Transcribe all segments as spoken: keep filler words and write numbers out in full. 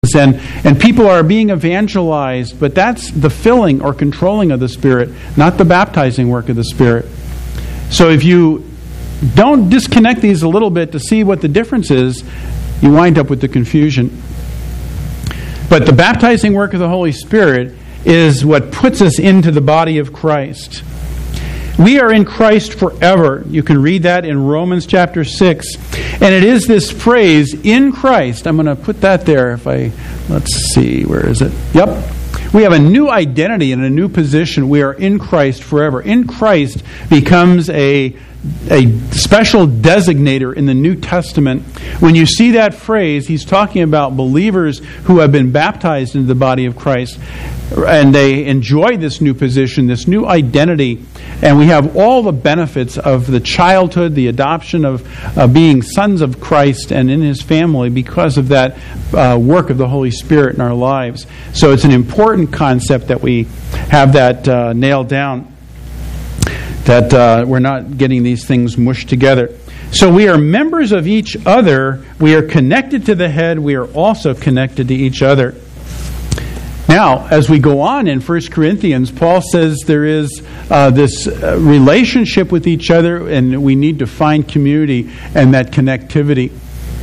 and, and people are being evangelized, but that's the filling or controlling of the Spirit, not the baptizing work of the Spirit. So if you don't disconnect these a little bit to see what the difference is, you wind up with the confusion. But the baptizing work of the Holy Spirit is what puts us into the body of Christ. We are in Christ forever. You can read that in Romans chapter six. And it is this phrase, in Christ. I'm going to put that there if I, let's see, where is it? Yep. We have a new identity and a new position. We are in Christ forever. In Christ becomes a a special designator in the New Testament. When you see that phrase, he's talking about believers who have been baptized into the body of Christ, and they enjoy this new position, this new identity, and we have all the benefits of the childhood, the adoption of uh, being sons of Christ and in His family because of that uh, work of the Holy Spirit in our lives. So it's an important concept that we have that uh, nailed down, that uh, we're not getting these things mushed together. So we are members of each other. We are connected to the head. We are also connected to each other. Now, as we go on in First Corinthians, Paul says there is uh, this uh, relationship with each other, and we need to find community and that connectivity.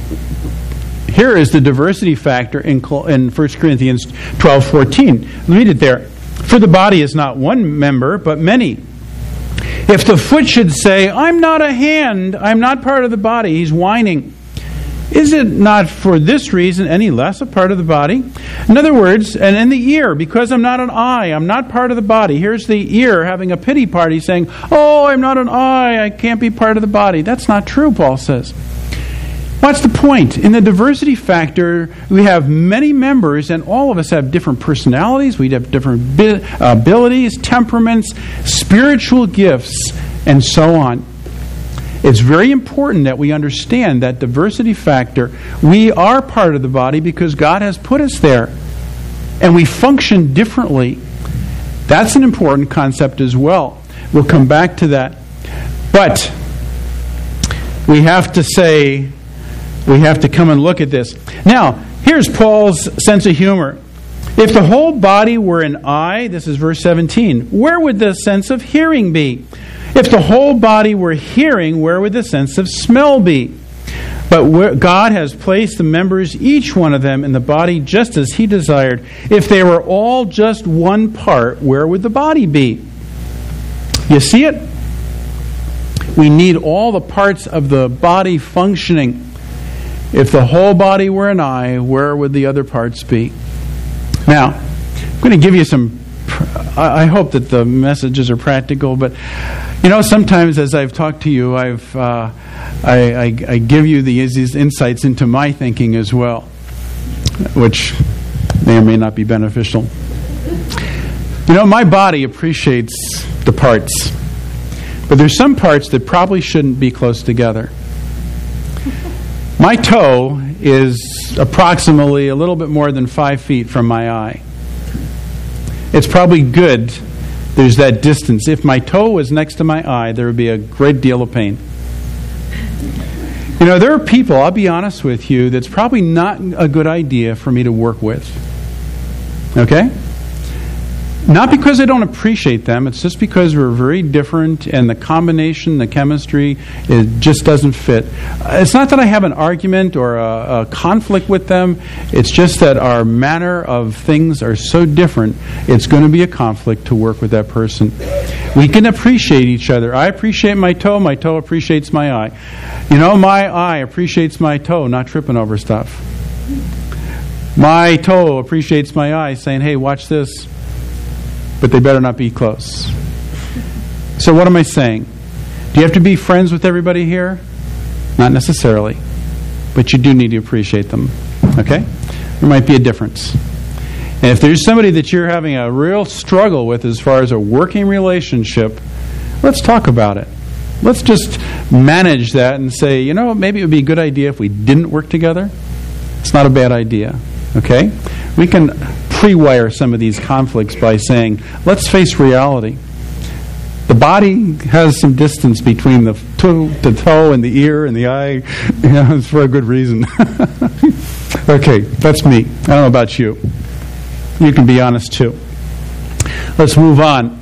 Here is the diversity factor in, in First Corinthians twelve fourteen. Read it there. For the body is not one member, but many. If the foot should say, I'm not a hand, I'm not part of the body, he's whining. Is it not for this reason any less a part of the body? In other words, and in the ear, because I'm not an eye, I'm not part of the body. Here's the ear having a pity party saying, oh, I'm not an eye, I can't be part of the body. That's not true, Paul says. What's the point? In the diversity factor, we have many members, and all of us have different personalities, we have different abilities, temperaments, spiritual gifts, and so on. It's very important that we understand that diversity factor. We are part of the body because God has put us there, and we function differently. That's an important concept as well. We'll come back to that. But we have to say, we have to come and look at this. Now, here's Paul's sense of humor. If the whole body were an eye, this is verse seventeen, where would the sense of hearing be? If the whole body were hearing, where would the sense of smell be? But where God has placed the members, each one of them, in the body just as He desired. If they were all just one part, where would the body be? You see it? We need all the parts of the body functioning. If the whole body were an eye, where would the other parts be? Now, I'm going to give you some, I hope that the messages are practical, but you know, sometimes as I've talked to you, I've uh, I, I, I give you these insights into my thinking as well, which may or may not be beneficial. You know, my body appreciates the parts, but there's some parts that probably shouldn't be close together. My toe is approximately a little bit more than five feet from my eye. It's probably good there's that distance. If my toe was next to my eye, there would be a great deal of pain. You know, there are people, I'll be honest with you, that's probably not a good idea for me to work with. Okay? Not because I don't appreciate them, it's just because we're very different and the combination, the chemistry, it just doesn't fit. It's not that I have an argument or a, a conflict with them, it's just that our manner of things are so different, it's going to be a conflict to work with that person. We can appreciate each other. I appreciate my toe, my toe appreciates my eye. You know, my eye appreciates my toe, not tripping over stuff. My toe appreciates my eye, saying, hey, watch this. But they better not be close. So what am I saying? Do you have to be friends with everybody here? Not necessarily. But you do need to appreciate them. Okay? There might be a difference. And if there's somebody that you're having a real struggle with as far as a working relationship, let's talk about it. Let's just manage that and say, you know, maybe it would be a good idea if we didn't work together. It's not a bad idea. Okay? We can pre-wire some of these conflicts by saying, let's face reality. The body has some distance between the toe, the toe and the ear and the eye. You know, it's for a good reason. Okay, that's me. I don't know about you. You can be honest too. Let's move on.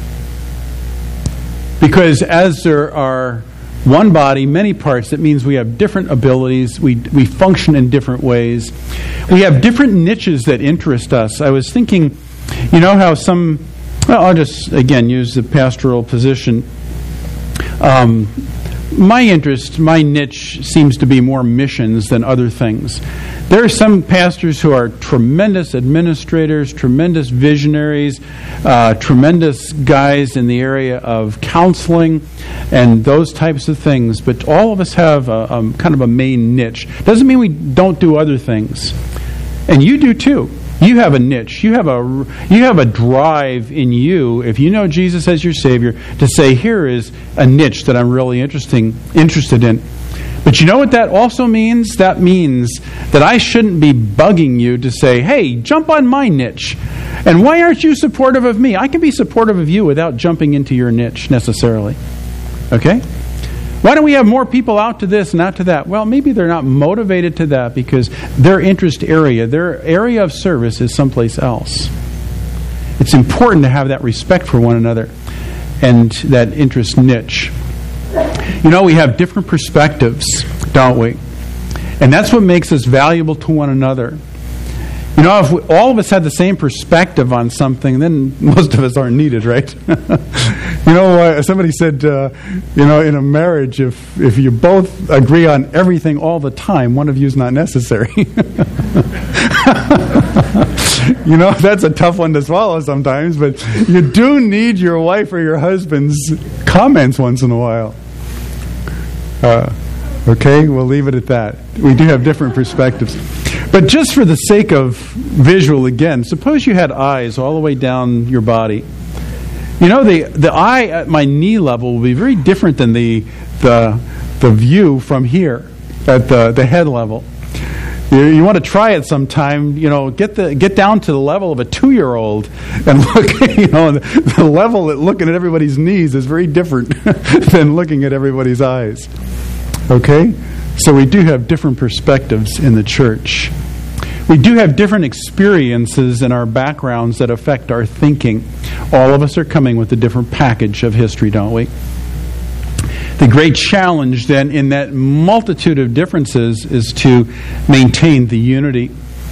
Because as there are one body, many parts, that means we have different abilities, we we function in different ways. We have different niches that interest us. I was thinking, you know how some, well, I'll just, again, use the pastoral position. Um, my interest, my niche seems to be more missions than other things. There are some pastors who are tremendous administrators, tremendous visionaries, uh, tremendous guys in the area of counseling and those types of things. But all of us have a, a kind of a main niche. Doesn't mean we don't do other things. And you do too. You have a niche. You have a you have a drive in you, if you know Jesus as your Savior, to say, here is a niche that I'm really interesting interested in. But you know what that also means? That means that I shouldn't be bugging you to say, hey, jump on my niche. And why aren't you supportive of me? I can be supportive of you without jumping into your niche necessarily. Okay? Why don't we have more people out to this and out to that? Well, maybe they're not motivated to that because their interest area, their area of service is someplace else. It's important to have that respect for one another and that interest niche. You know, we have different perspectives, don't we? And that's what makes us valuable to one another. You know, if we, all of us had the same perspective on something, then most of us aren't needed, right? You know, uh, somebody said, uh, you know, in a marriage, if if you both agree on everything all the time, one of you is not necessary. You know, that's a tough one to swallow sometimes, but you do need your wife or your husband's comments once in a while. Uh, okay, we'll leave it at that. We do have different perspectives. But just for the sake of visual again, suppose you had eyes all the way down your body. You know, the the eye at my knee level will be very different than the the the view from here at the, the head level. You, you want to try it sometime, you know, get the get down to the level of a two-year-old and look, you know, the, the level at looking at everybody's knees is very different than looking at everybody's eyes. Okay? So we do have different perspectives in the church. We do have different experiences in our backgrounds that affect our thinking. All of us are coming with a different package of history, don't we? The great challenge then in that multitude of differences is to maintain the unity.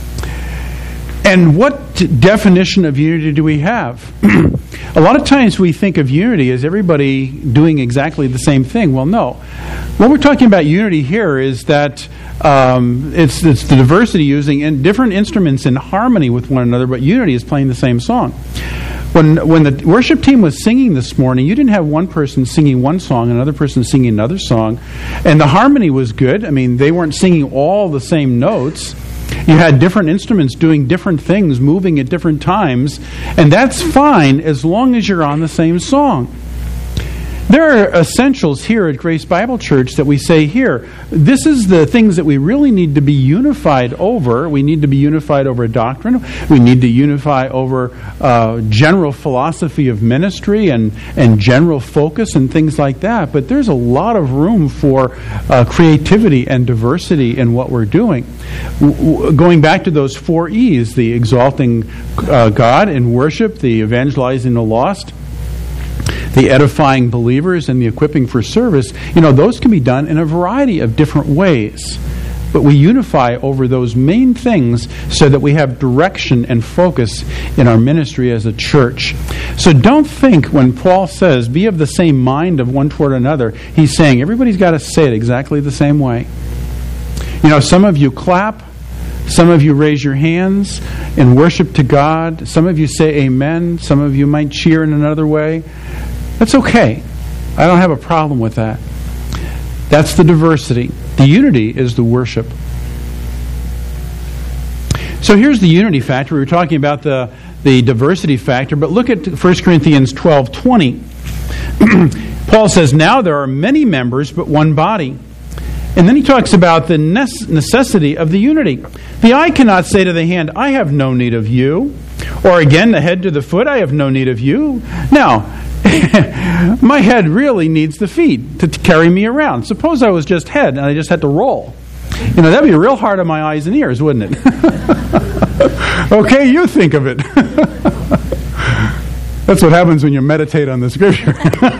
And what definition of unity do we have? A lot of times we think of unity as everybody doing exactly the same thing. Well, no. What we're talking about unity here is that um, it's, it's the diversity using in different instruments in harmony with one another, but unity is playing the same song. When when the worship team was singing this morning, you didn't have one person singing one song and another person singing another song. And the harmony was good. I mean, they weren't singing all the same notes. You had different instruments doing different things, moving at different times. And that's fine as long as you're on the same song. There are essentials here at Grace Bible Church that we say here. This is the things that we really need to be unified over. We need to be unified over doctrine. We need to unify over uh, general philosophy of ministry and, and general focus and things like that. But there's a lot of room for uh, creativity and diversity in what we're doing. W- w- going back to those four E's, the exalting uh, God in worship, the evangelizing the lost, the edifying believers, and the equipping for service, you know, those can be done in a variety of different ways. But we unify over those main things so that we have direction and focus in our ministry as a church. So don't think when Paul says, be of the same mind of one toward another, he's saying everybody's got to say it exactly the same way. You know, some of you clap, some of you raise your hands in worship to God, some of you say amen, some of you might cheer in another way. That's okay. I don't have a problem with that. That's the diversity. The unity is the worship. So here's the unity factor. We were talking about the, the diversity factor, but look at First Corinthians twelve twenty. Paul says, now there are many members, but one body. And then he talks about the necessity of the unity. The eye cannot say to the hand, I have no need of you. Or again, the head to the foot, I have no need of you. Now, my head really needs the feet to, to carry me around. Suppose I was just head and I just had to roll. You know, that'd be real hard on my eyes and ears, wouldn't it? Okay, you think of it. That's what happens when you meditate on the Scripture.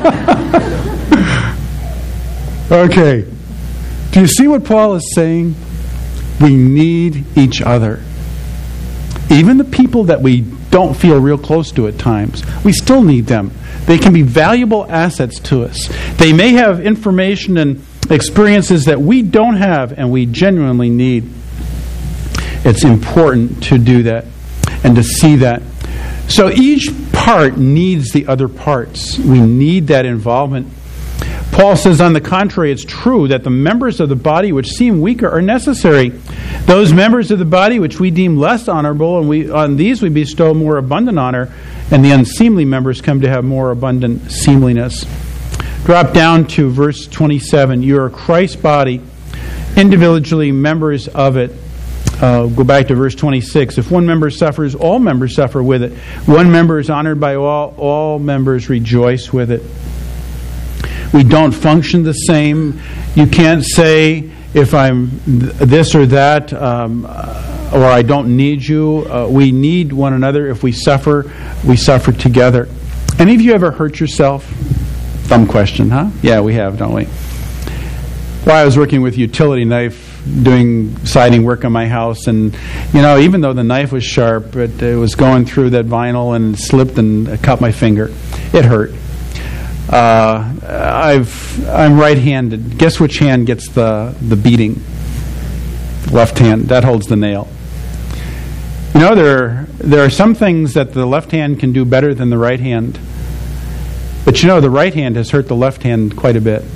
Okay. Do you see what Paul is saying? We need each other. Even the people that we don't feel real close to at times, we still need them. They can be valuable assets to us. They may have information and experiences that we don't have and we genuinely need. It's important to do that and to see that. So each part needs the other parts. We need that involvement. Paul says, on the contrary, it's true that the members of the body which seem weaker are necessary. Those members of the body which we deem less honorable, and we on these we bestow more abundant honor, and the unseemly members come to have more abundant seemliness. Drop down to verse twenty-seven. You are Christ's body, individually members of it. Uh, go back to verse twenty-six. If one member suffers, all members suffer with it. One member is honored by all, all members rejoice with it. We don't function the same. You can't say, if I'm this or that, um, or I don't need you. Uh, we need one another. If we suffer, we suffer together. Any of you ever hurt yourself? Dumb question, huh? Yeah, we have, don't we? Well, I was working with utility knife, doing siding work on my house, and, you know, even though the knife was sharp, it, it was going through that vinyl and slipped and cut my finger. It hurt. Uh, I've, I'm right-handed. Guess which hand gets the, the beating? Left hand. That holds the nail. You know, there, there are some things that the left hand can do better than the right hand. But you know, the right hand has hurt the left hand quite a bit.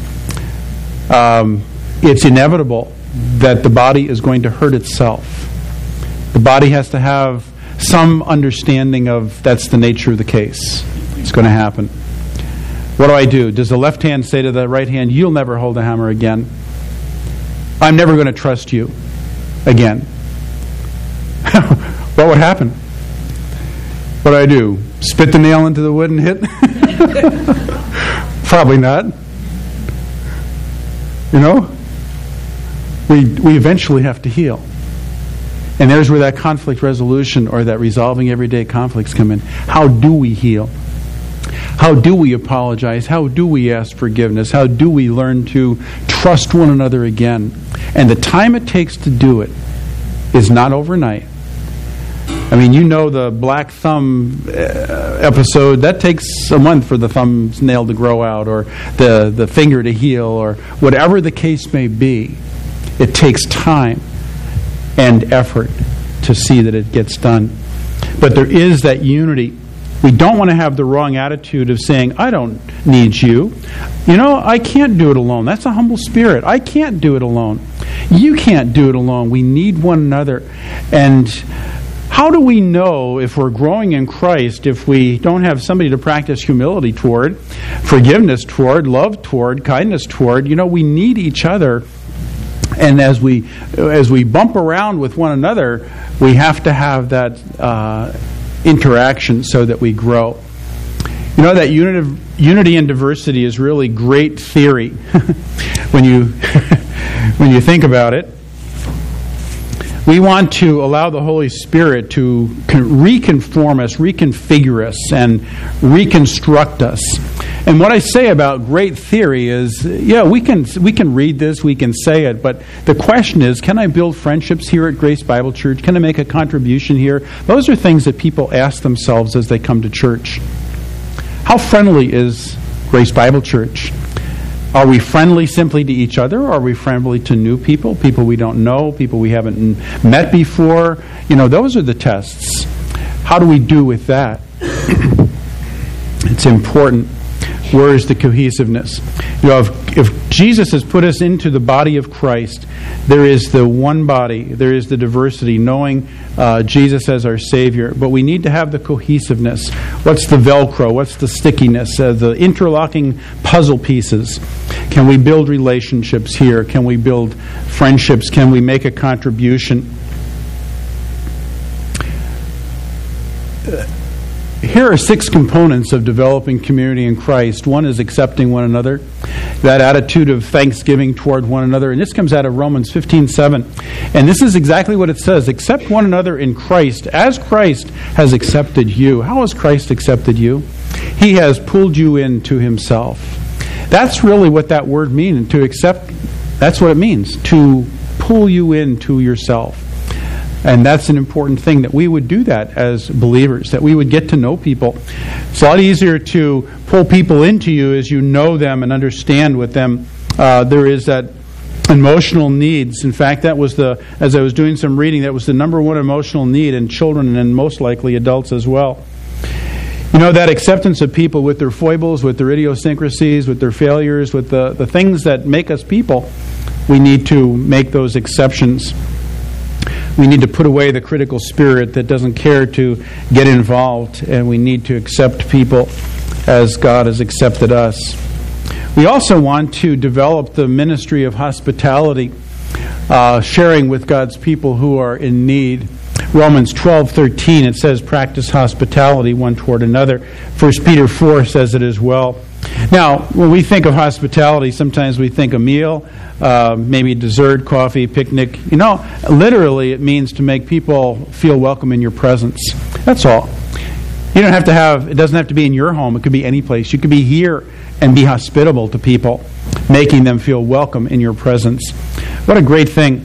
Um, it's inevitable that the body is going to hurt itself. The body has to have some understanding of that's the nature of the case. It's going to happen. What do I do? Does the left hand say to the right hand, you'll never hold a hammer again? I'm never going to trust you again. What would happen? What do I do? Spit the nail into the wood and hit? Probably not. You know? We, we eventually have to heal. And there's where that conflict resolution or that resolving everyday conflicts come in. How do we heal? How do we apologize? How do we ask forgiveness? How do we learn to trust one another again? And the time it takes to do it is not overnight. I mean, you know the black thumb uh, episode, that takes a month for the thumbnail to grow out or the, the finger to heal or whatever the case may be. It takes time and effort to see that it gets done. But there is that unity. We don't want to have the wrong attitude of saying, I don't need you. You know, I can't do it alone. That's a humble spirit. I can't do it alone. You can't do it alone. We need one another. And how do we know if we're growing in Christ if we don't have somebody to practice humility toward, forgiveness toward, love toward, kindness toward? You know, we need each other. And as we as we bump around with one another, we have to have that uh, interaction so that we grow. You know, that unity, unity and diversity is really great theory when you when you think about it. We want to allow the Holy Spirit to reconform us, reconfigure us, and reconstruct us. And what I say about great theory is, yeah, we can we can read this, we can say it, but the question is, can I build friendships here at Grace Bible Church? Can I make a contribution here? Those are things that people ask themselves as they come to church. How friendly is Grace Bible Church? Are we friendly simply to each other, or are we friendly to new people, people we don't know, people we haven't met before? You know, those are the tests. How do we do with that? It's important. Where is the cohesiveness? You know, if, if Jesus has put us into the body of Christ, there is the one body, there is the diversity, knowing uh, Jesus as our Savior. But we need to have the cohesiveness. What's the Velcro? What's the stickiness? Uh, the interlocking puzzle pieces. Can we build relationships here? Can we build friendships? Can we make a contribution? here are six components of developing community in Christ. One is accepting one another, that attitude of thanksgiving toward one another. And this comes out of Romans fifteen seven. And this is exactly what it says. Accept one another in Christ as Christ has accepted you. How has Christ accepted you? He has pulled you into himself. That's really what that word means. To accept, that's what it means. To pull you into yourself. And that's an important thing, that we would do that as believers, that we would get to know people. It's a lot easier to pull people into you as you know them and understand with them. Uh, there is that emotional needs. In fact, that was the, as I was doing some reading, that was the number one emotional need in children and most likely adults as well. You know, that acceptance of people with their foibles, with their idiosyncrasies, with their failures, with the, the things that make us people, we need to make those exceptions. We need to put away the critical spirit that doesn't care to get involved, and we need to accept people as God has accepted us. We also want to develop the ministry of hospitality, uh, sharing with God's people who are in need. Romans twelve thirteen, it says, practice hospitality one toward another. First Peter four says it as well. Now, when we think of hospitality, sometimes we think a meal, uh, maybe dessert, coffee, picnic. You know, literally it means to make people feel welcome in your presence. That's all. You don't have to have, it doesn't have to be in your home. It could be any place. You could be here and be hospitable to people, making them feel welcome in your presence. What a great thing.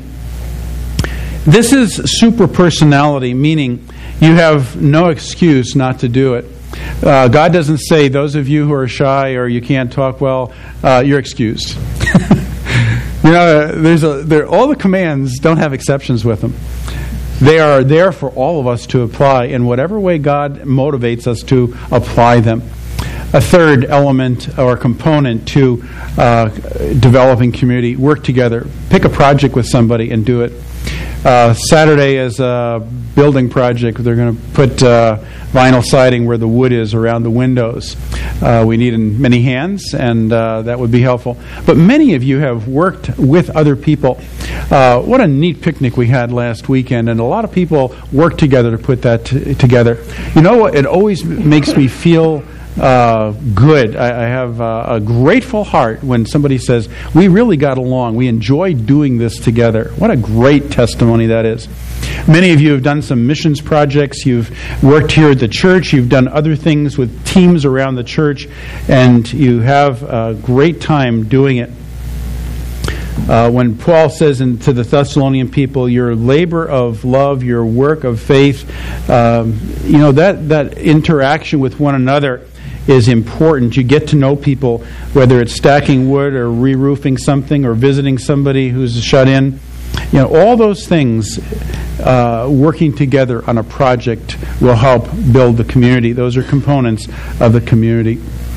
This is super personality, meaning you have no excuse not to do it. Uh, God doesn't say, those of you who are shy or you can't talk well, uh, you're excused. You know, there's a, there, all the commands don't have exceptions with them. They are there for all of us to apply in whatever way God motivates us to apply them. A third element or component to uh, developing community, work together. Pick a project with somebody and do it. Uh, Saturday is a building project. They're going to put uh, vinyl siding where the wood is around the windows. Uh, we need many hands, and uh, that would be helpful. But many of you have worked with other people. Uh, what a neat picnic we had last weekend, and a lot of people worked together to put that t- together. You know what? It always makes me feel Uh, good. I, I have uh, a grateful heart when somebody says, we really got along. We enjoyed doing this together. What a great testimony that is. Many of you have done some missions projects. You've worked here at the church. You've done other things with teams around the church, and you have a great time doing it. Uh, when Paul says in, to the Thessalonian people, your labor of love, your work of faith, um, you know, that, that interaction with one another is important. You get to know people, whether it's stacking wood or re-roofing something or visiting somebody who's shut in. You know, all those things, uh, working together on a project will help build the community. Those are components of the community.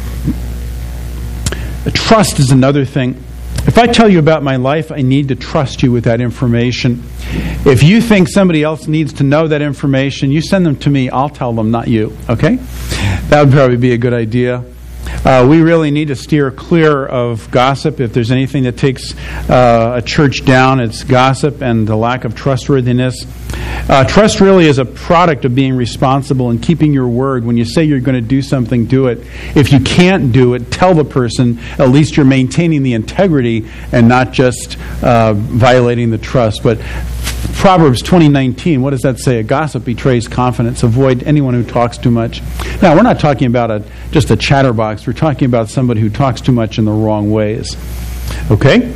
Trust is another thing. If I tell you about my life, I need to trust you with that information. If you think somebody else needs to know that information, you send them to me. I'll tell them, not you. Okay? That would probably be a good idea. Uh, we really need to steer clear of gossip. If there's anything that takes uh, a church down, it's gossip and the lack of trustworthiness. Uh, trust really is a product of being responsible and keeping your word. When you say you're going to do something, do it. If you can't do it, tell the person. At least you're maintaining the integrity and not just uh, violating the trust. But Proverbs twenty nineteen, what does that say? A gossip betrays confidence. Avoid anyone who talks too much. Now, we're not talking about a just a chatterbox. We're talking about somebody who talks too much in the wrong ways. Okay?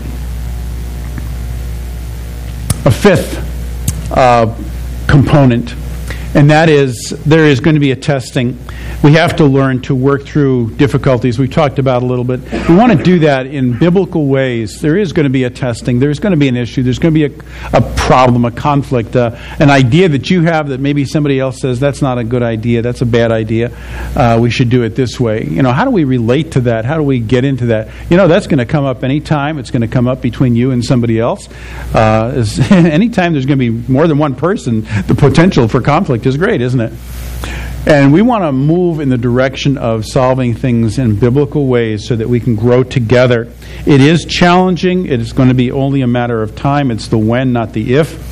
A fifth uh, component, and that is there is going to be a testing. We have to learn to work through difficulties. We've talked about a little bit. We want to do that in biblical ways. There is going to be a testing. There's going to be an issue. There's going to be a, a problem, a conflict, uh, an idea that you have that maybe somebody else says, that's not a good idea, that's a bad idea. Uh, we should do it this way. You know, how do we relate to that? How do we get into that? You know, that's going to come up anytime. It's going to come up between you and somebody else. Uh, is, anytime there's going to be more than one person, the potential for conflict is great, isn't it? And we want to move in the direction of solving things in biblical ways so that we can grow together. It is challenging. It is going to be only a matter of time. It's the when, not the if.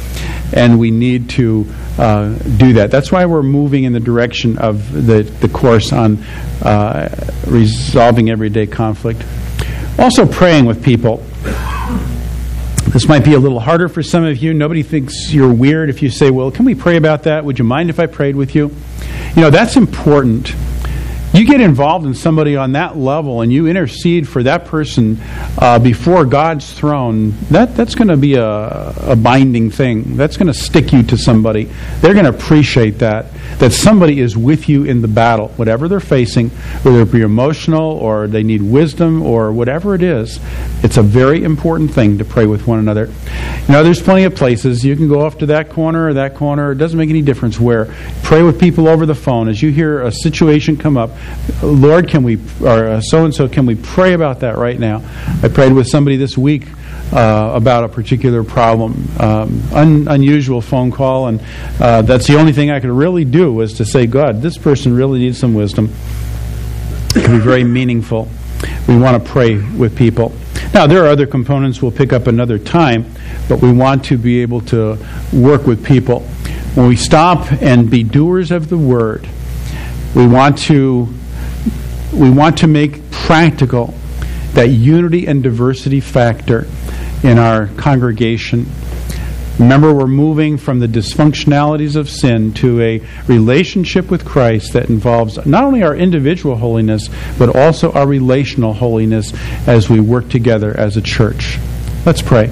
and we need to uh, do that. That's why we're moving in the direction of the, the course on uh, resolving everyday conflict. Also praying with people. This might be a little harder for some of you. Nobody thinks you're weird if you say, well, can we pray about that? Would you mind if I prayed with you? You know, that's important. You get involved in somebody on that level and you intercede for that person uh, before God's throne, that, that's going to be a, a binding thing. That's going to stick you to somebody. They're going to appreciate that, that somebody is with you in the battle, whatever they're facing, whether it be emotional or they need wisdom or whatever it is. It's a very important thing to pray with one another. You know, there's plenty of places. You can go off to that corner or that corner. It doesn't make any difference where. Pray with people over the phone. As you hear a situation come up, Lord, can we, or so-and-so, can we pray about that right now? I prayed with somebody this week uh, about a particular problem. Um, un- unusual phone call, and uh, that's the only thing I could really do was to say, God, this person really needs some wisdom. It can be very meaningful. We want to pray with people. Now, there are other components we'll pick up another time, but we want to be able to work with people. When we stop and be doers of the Word, we want to we want to make practical that unity and diversity factor in our congregation. Remember, we're moving from the dysfunctionalities of sin to a relationship with Christ that involves not only our individual holiness, but also our relational holiness as we work together as a church. Let's pray.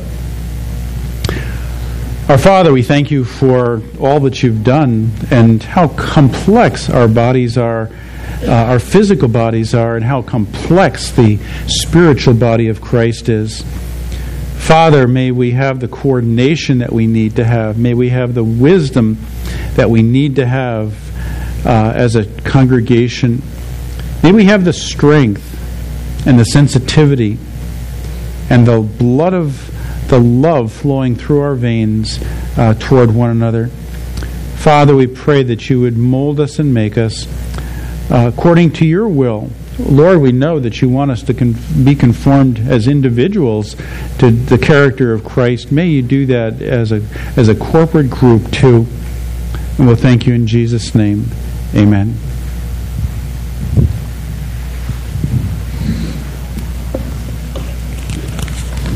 Our Father, we thank you for all that you've done and how complex our bodies are, uh, our physical bodies are, and how complex the spiritual body of Christ is. Father, may we have the coordination that we need to have. May we have the wisdom that we need to have uh, as a congregation. May we have the strength and the sensitivity and the blood of the love flowing through our veins uh, toward one another. Father, we pray that you would mold us and make us uh, according to your will. Lord, we know that you want us to con- be conformed as individuals to the character of Christ. May you do that as a as a corporate group too. And we'll thank you in Jesus' name. Amen.